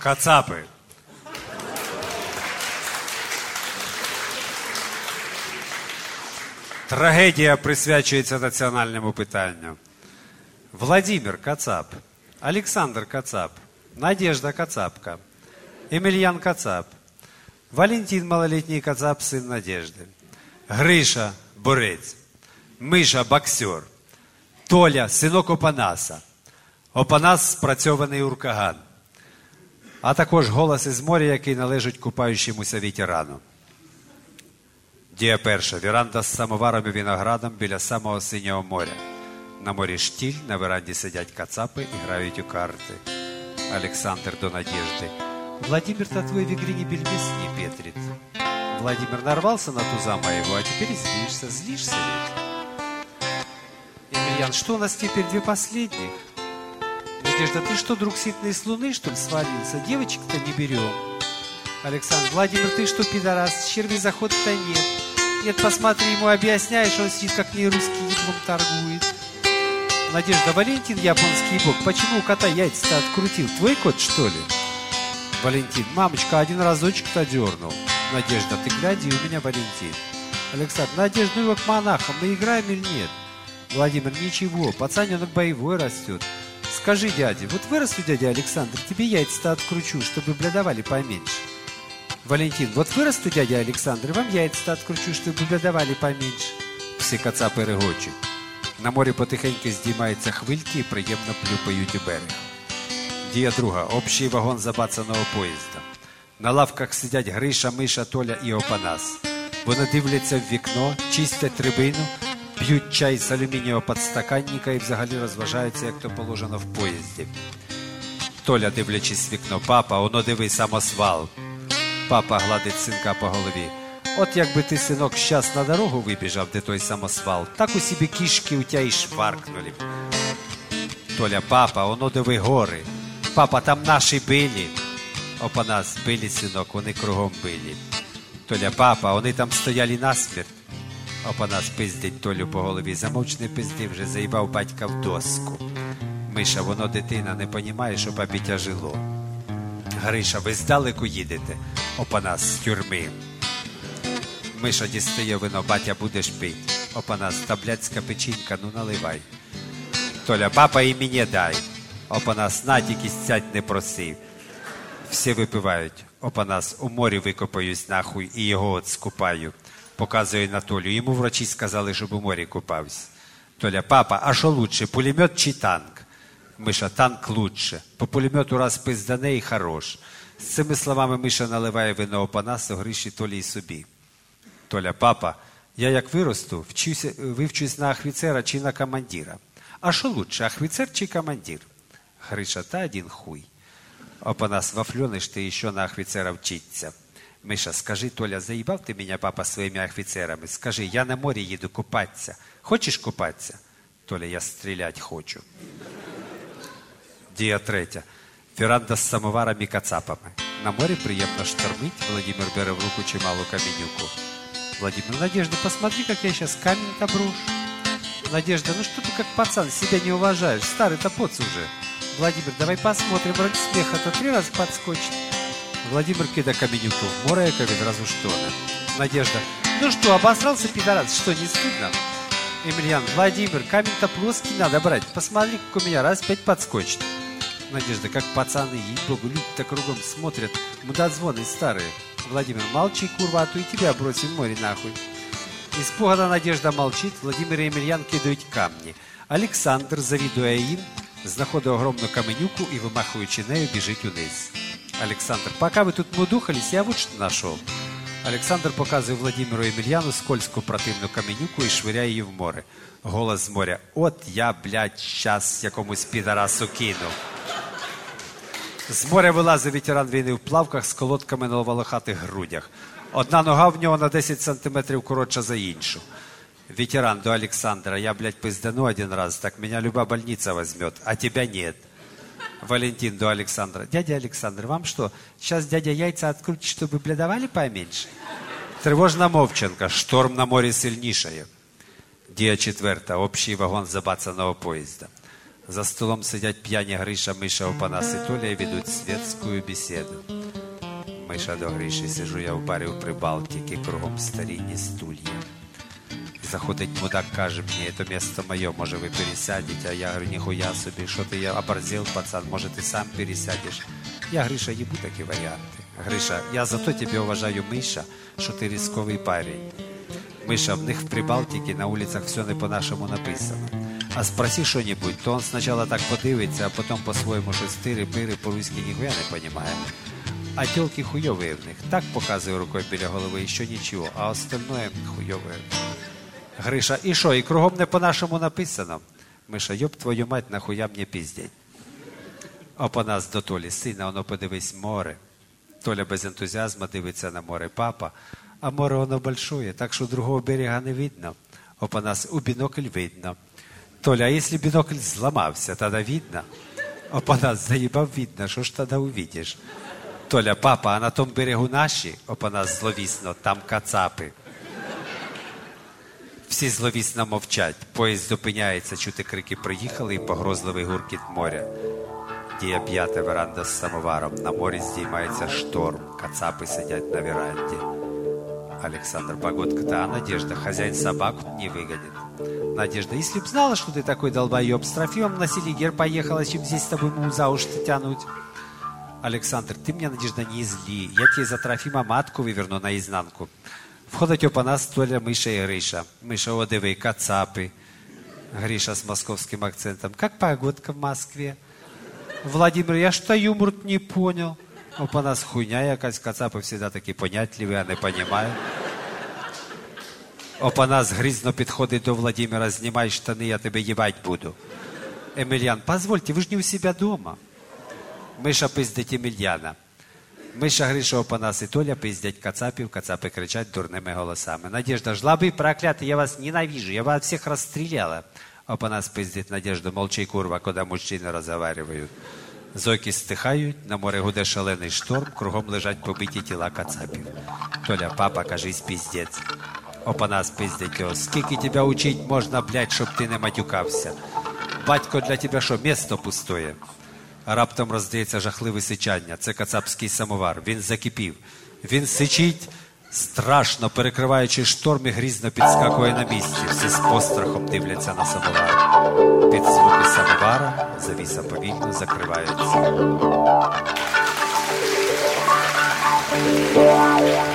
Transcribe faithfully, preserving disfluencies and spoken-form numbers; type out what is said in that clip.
Кацапи. Трагедія присвячується національному питанню. Владимир Кацап, Олександр Кацап, Надежда Кацапка, Емельян Кацап, Валентин малолетний Кацап, сын Надежды, Гриша борець, Миша боксер, Толя синок Опанаса, Опанас спрацьований уркаган, а також голос із моря, який належить купаючомуся ветерану. Дія перша. Віранда з самоваром і виноградом біля самого синього моря. На морі штіль, на веранді сидять кацапи і грають у карти. Олександр до Надежды. Владимир-то твой в игре не бельбес не петрит. Владимир нарвался на туза моего, а теперь злишься, злишься ведь. Емельян, что у нас теперь две последних? Надежда, ты что, друг ситный с луны, что ли, свалился? Девочек-то не берем. Александр, Владимир, ты что, пидорас, черви заход-то нет. Нет, посмотри, ему объясняешь, он сидит, как не русский, еблом торгует. Надежда, Валентин, японский бог, почему у кота яйца-то открутил? Твой кот, что ли? Валентин, мамочка, один разочек-то дернул. Надежда, ты гляди, у меня Валентин. Александр, Надежда, ну его к монахам, мы играем или нет? Владимир, ничего, пацаненок боевой растет. Скажи, дядя, вот вырасту, дядя Александр, тебе яйца-то откручу, чтобы блядовали поменьше. Валентин, вот вырасту, дядя Александр, вам яйца-то откручу, чтобы блядовали поменьше. Всі кацапи регочуть. На морі потихеньку здіймаються хвильки і приємно плюпають у берег. Дія друга. Общий вагон забацаного поїзда. На лавках сидять Гриша, Миша, Толя і Опанас. Вони дивляться в вікно, чистять рибину, п'ють чай з алюмінієвого подстаканника і взагалі розважаються, як то положено в поїзді. Толя, дивлячись в вікно, папа, оно диви, самосвал. Папа гладить синка по голові. От якби ти, синок, щас на дорогу вибіжав, де той самосвал, так у себе кішки у тя й шваркнули. Толя, папа, оно диви гори. Папа, там наші били. Опанас, били, синок, вони кругом били. Толя, папа, вони там стояли насмерть. Опанас пиздить Толю по голові. Замовч не пизди, вже заїбав батька в доску. Миша, воно дитина, не понімає, що папі тяжело. Гриша, ви здалеку їдете? Опанас, з тюрми. Миша дістає вино, батя, будеш пить. Опанас, та блядська печінка, ну наливай. Толя, папа, і мені дай. Опанас, на, тільки сядь не просив. Всі випивають. Опанас, у морі викопаюсь нахуй і його от скупаю. Показує на Толю. Йому врачі сказали, щоб у морі купався. Толя, папа, а що лучше, пулемет чи танк? Миша, танк лучше. По пулемету раз пиздане і хорош. З цими словами Миша наливає вино Опанасу, Гриші, Толі і собі. Толя, папа, я як виросту, вчуся, вивчусь на офіцера чи на командира. А що лучше, офіцер чи командир? Гриша, та один хуй. Опанас, вафлёныш, ты еще на офицера вчиться. Миша, скажи, Толя, заебал ты меня, папа, своими офицерами? Скажи, я на море еду купаться. Хочешь купаться? Толя, я стрелять хочу. Дія третя. Віранда з самоваром і кацапами. На морі приємно штормить. Владимир бере в руку чималу каменюку. Владимир, Надежда, посмотри, как я сейчас камень-то брошу. Надежда, ну что ты как пацан себя не уважаешь? Старый-то поц уже. Владимир, давай посмотрим, ради смеха-то три раза подскочит. Владимир кидает каменюку в море, как одразу штоны. Надежда, ну что, обосрался, пидорас, что, не стыдно? Емельян, Владимир, камень-то плоский надо брать. Посмотри, как у меня раз пять подскочит. Надежда, как пацаны, ей-богу, люди-то кругом смотрят, мудозвоны старые. Владимир, молчи, курва, а то и тебя бросим в море нахуй. Испуганная Надежда молчит, Владимир и Емельян кидают камни. Олександр, завідує їм, знаходить огромну каменюку і, вимахуючи нею, біжить униз. Олександр, пока ви тут мудухались, я вот что нашел. Олександр показує Владимиру і Емельяну скользку противну каменюку і швиряє її в море. Голос з моря. От я, блядь, щас якомусь підарасу кину. З моря вилазить ветеран війни в плавках з колодками на волохатих грудях. Одна нога в нього на десять сантиметрів коротша за іншу. Ветеран до Александра. Я, блядь, пиздану один раз, так меня любая больница возьмет, а тебя нет. Валентин до Александра. Дядя Александр, вам что, сейчас дядя яйца открутит, чтобы блядовали поменьше? Тривожна мовчанка. Шторм на морі сильнішає. Дія четверта. Общий вагон забацаного поїзда. За столом сидять п'яні Гриша, Миша, Опанас і Толя і ведуть світську бесіду. Миша до Гриші: сижу я в барі у Прибалтике, кругом старинні стулья. Заходить мудак, каже мені: это место мое, може ви пересядете? А я говорю: ніхуя собі, що ти, я оборзел, пацан, може ти сам пересядеш? Я, Гриша, їбу такі варіанти. Гриша: я зато тебе уважаю, Миша, що ти рисковий парень. Миша: в них в Прибалтике на улицах все не по-нашому написано. А спроси що-нибудь, то он спочатку так подивиться, а потім по-своєму щось тири-пири, по-руськи ніхуя не понімає. А тілки хуйові в них. Так показує рукою біля голови, і що нічого, а остальное хуйове. Гриша: і що, і кругом не по-нашому написано? Миша: йоб твою мать, нахуя мені пиздять. Опанас до Толі: сина, воно подивись, море. Толя без ентузіазму дивиться на море: папа, а море воно большое, так що другого берега не видно. Опанас: у бінокль видно. Толя: а якщо бінокль зламався, тоді видно? Опанас: заїбав, видно, що ж тоді увидиш? Толя: папа, а на тому берегу наші? Опанас зловісно: там кацапи. Всі зловісно мовчать. Поїзд зупиняється, чути крики «приїхали» і погрозливий гуркіт моря. Дія п'ята, веранда з самоваром. На морі здіймається шторм. Кацапи сидять на веранді. Александр: погодка-то, а Надежда? Хозяин собаку не выгонит. Надежда: если б знала, что ты такой долбоеб, с Трофимом на Селигер поехала, чем здесь с тобой мул за уши тянуть. Александр: ты меня, Надежда, не зли. Я тебе за Трофима матку выверну наизнанку. Входить Опанас, Толя, Миша і Гриша. Миша: о, диви, кацапи. Гриша з московським акцентом: как погодка в Москве? Владимир: я что юмор не понял. Опанас: хуйня якась, кацапи всегда такі понятливі, а не понімають. Опанас грізно підходить до Владимира: знімай штани, я тебе їбать буду. Емельян: позвольте, ви ж не у себе дома. Миша пиздить Емельяна. Миша, Гриша, Опанас і Толя пиздять кацапів, кацапи кричать дурними голосами. Надежда: жлоби проклятые, я вас ненавижу, я вас всех расстреляла. Опанас пиздить Надежду: молчи, курва, коли мужчини розговаривають. Зойки стихають, на море гуде шалений шторм, кругом лежать побиті тіла кацапів. Толя: папа, кажись, пиздець. Опанас пиздить його: скільки тебе учить можна, блядь, щоб ти не матюкався? Батько, для тебе що, місто пустує? Раптом роздається жахливе сичання. Це кацапський самовар. Він закипів. Він сичить, страшно перекриваючи шторм, і грізно підскакує на місці. Всі з пострахом дивляться на самовар. Під звуки самовара завіса повільно закривається.